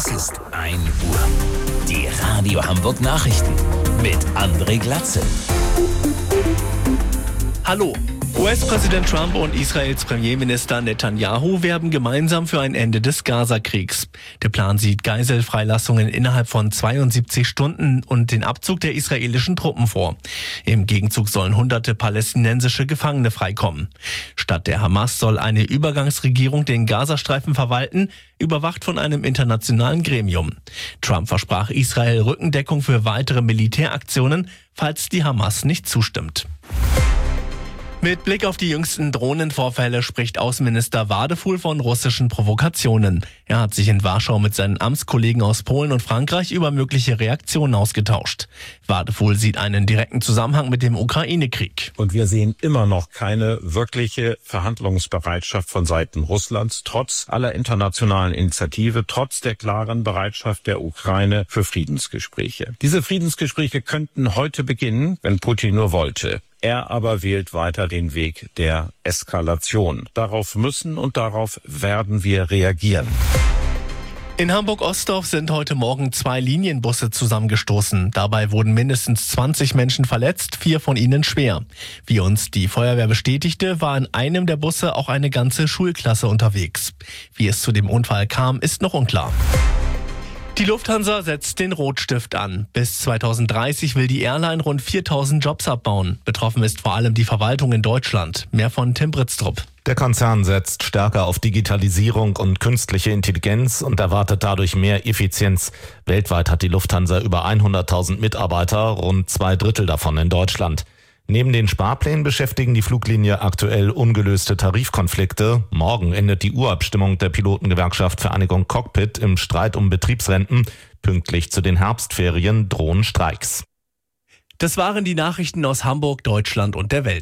Es ist 1 Uhr. Die Radio Hamburg Nachrichten mit André Glatzel. Hallo. US-Präsident Trump und Israels Premierminister Netanyahu werben gemeinsam für ein Ende des Gaza-Kriegs. Der Plan sieht Geiselfreilassungen innerhalb von 72 Stunden und den Abzug der israelischen Truppen vor. Im Gegenzug sollen hunderte palästinensische Gefangene freikommen. Statt der Hamas soll eine Übergangsregierung den Gazastreifen verwalten, überwacht von einem internationalen Gremium. Trump versprach Israel Rückendeckung für weitere Militäraktionen, falls die Hamas nicht zustimmt. Mit Blick auf die jüngsten Drohnenvorfälle spricht Außenminister Wadefuhl von russischen Provokationen. Er hat sich in Warschau mit seinen Amtskollegen aus Polen und Frankreich über mögliche Reaktionen ausgetauscht. Wadefuhl sieht einen direkten Zusammenhang mit dem Ukraine-Krieg. Und wir sehen immer noch keine wirkliche Verhandlungsbereitschaft von Seiten Russlands, trotz aller internationalen Initiative, trotz der klaren Bereitschaft der Ukraine für Friedensgespräche. Diese Friedensgespräche könnten heute beginnen, wenn Putin nur wollte. Er aber wählt weiter den Weg der Eskalation. Darauf müssen und darauf werden wir reagieren. In Hamburg-Ostdorf sind heute Morgen 2 Linienbusse zusammengestoßen. Dabei wurden mindestens 20 Menschen verletzt, 4 von ihnen schwer. Wie uns die Feuerwehr bestätigte, war in einem der Busse auch eine ganze Schulklasse unterwegs. Wie es zu dem Unfall kam, ist noch unklar. Die Lufthansa setzt den Rotstift an. Bis 2030 will die Airline rund 4.000 Jobs abbauen. Betroffen ist vor allem die Verwaltung in Deutschland. Mehr von Tim Britztrup. Der Konzern setzt stärker auf Digitalisierung und künstliche Intelligenz und erwartet dadurch mehr Effizienz. Weltweit hat die Lufthansa über 100.000 Mitarbeiter, rund 2/3 davon in Deutschland. Neben den Sparplänen beschäftigen die Fluglinie aktuell ungelöste Tarifkonflikte. Morgen endet die Urabstimmung der Pilotengewerkschaft Vereinigung Cockpit im Streit um Betriebsrenten. Pünktlich zu den Herbstferien drohen Streiks. Das waren die Nachrichten aus Hamburg, Deutschland und der Welt.